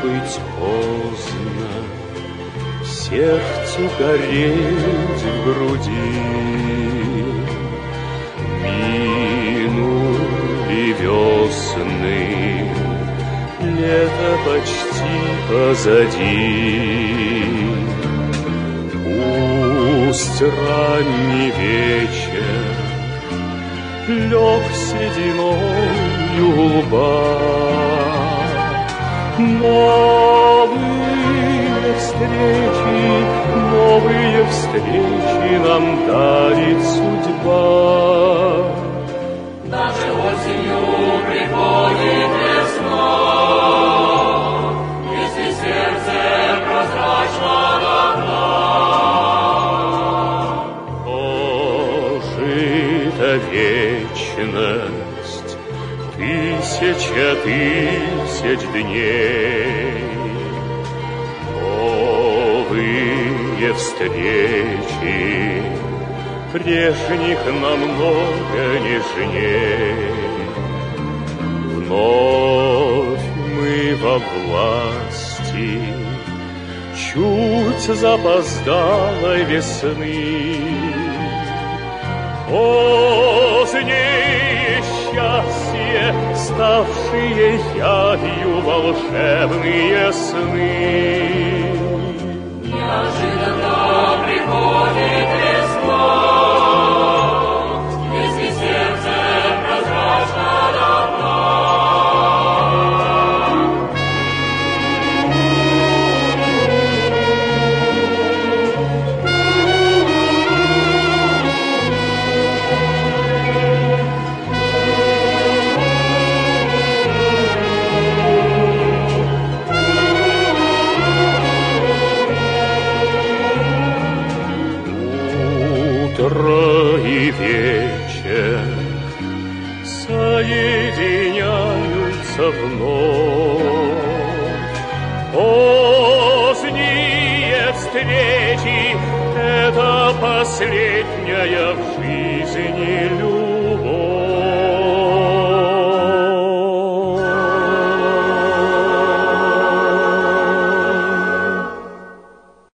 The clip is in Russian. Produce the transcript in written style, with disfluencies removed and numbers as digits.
быть поздно, сердцу гореть в груди. Минули весны, лето почти позади. Пусть ранний вечер лег сединою лба, новые встречи нам дарит судьба. Даже осенью приходит весна, если сердце прозрачно до дна. Прожита вечность, тысяча тысяч дней, новые встречи, прежних намного нежней. Вновь мы во власти чуть запоздалой весны. Позднее счастье, ставшие явью волшебные сны. Неожиданно приходит весна, если сердце прозрачно до дна. Утро и вечер соединяются вновь. Поздние встречи — это последняя в жизни любовь.